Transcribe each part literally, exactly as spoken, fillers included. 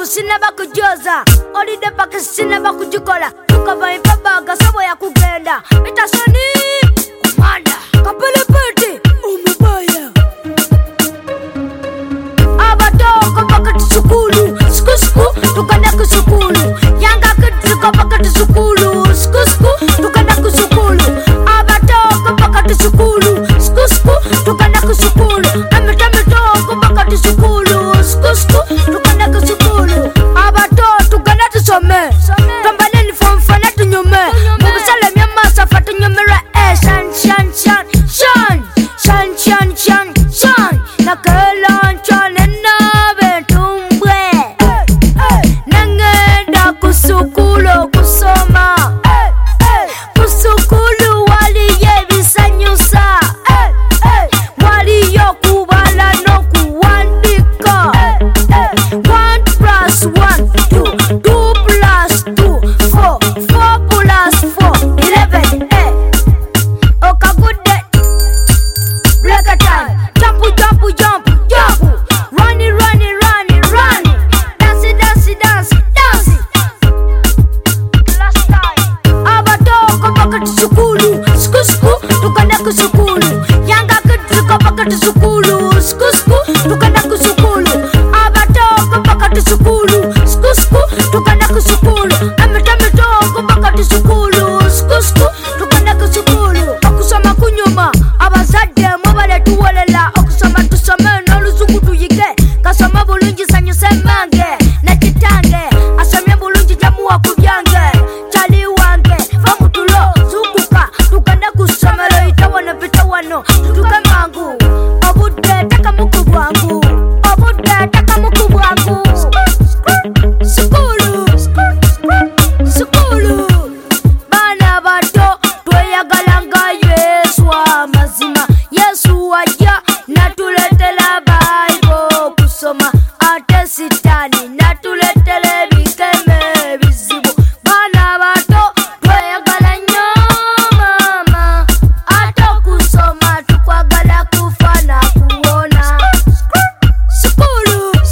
sina bakujoza olide paka sina bakujikola tukava impabaga sabo ya kugenda mitasoni kumanda kapele pete umubaya abatoko paka tsukulu skusku tukana kusukulu yanga kutuka paka tsukulu skusku tukana kusukulu abatoko paka tsukulu skusku tukana kusukulu ametamtoko paka tsukulu skusku tukana kusukulu abato tukana tusome tambaleni fomfana tunyume mubisala myamasa fatu nyumera eh shan shan shan shan shan shan shan shan nakela chan na betumbwe nangenda kusukulu kusoma kusukulu wali yebisanyusa wali yokubala nokuwandika one plus one two two plus two four four plus four eleven eh okagude break a time jump jump jump jump run run run run dance dance dance dance last time abatoko paka tsukulu skusku tukana kusukulu yanga kutuka paka tsukulu skusku tukana kusukulu abatoko paka tsukulu skusku tukana kusukulu ametamtoko paka tsukulu skusku tukana kusukulu okusoma kunyuma abazadde mubale tuwolela okusoma tusome n'oluzungu tuyige kasoma bulungi sanyuse mange nakitange asomye bulungi jamuwa ku byange kyali wange vamutulo zukuka tukana kusomero itawano pita wano tutuke mangu obudde taka muku bwangu obudde taka muku bwangu sukulu sukulu bana bato tweyagalanga Yesu amazima Yesu wajja natuletela Bible kusoma ate sitani natuletela ebikeme bizibu bana bato tweyagala nnyo mama ate okusoma tukwagala kufana kuwona sukulu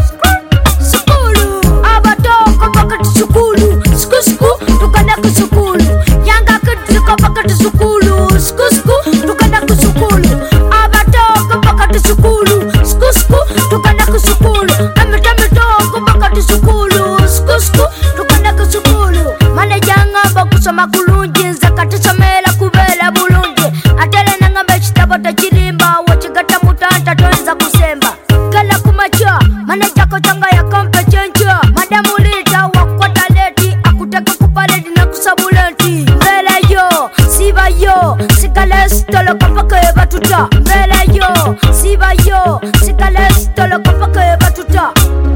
sukulu abatoko paka tsukulu skusku tukana kusukulu yanga kutuka paka tsukulu skusku tukana kusukulu abatoko paka tsukulu skusku tukana kusukulu ametamtoko paka tsukulu skusku tukana kusukulu mane jangamba kusoma kulungi nze katisomera kubera bulungi atele nangamba ekitabo tekirimba wekigata mutanta toyinza kusemba gala kumacha mane jako changa ya kompe chencha madamu lita wakwata leti akuteka kupaledi na kusabulenti mbele yo siba yo sikalestolo kapaka batuta mbele yo siba yo sikalestolo kapaka batuta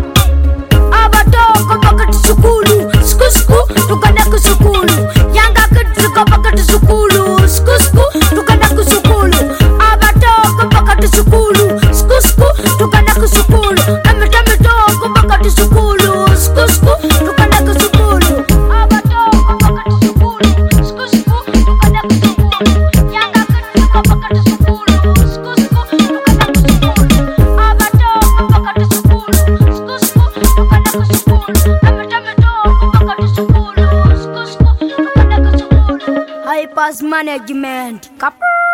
abatoko paka tsukulu skusku tukana kusukulu yanga kutuka paka tsukulu skusku tukana kusukulu abatoko paka tsukulu skusku tukana kusukulu ametamtoko paka tsukulu skusku tukana kusukulu abatoko paka tsukulu skusku tukana kusukulu yanga kutuka paka tsukulu skusku tukana kusukulu abatoko paka tsukulu skusku tukana kusukulu ametamtoko paka tsukulu skusku tukana kusukulu high pass management Kappa.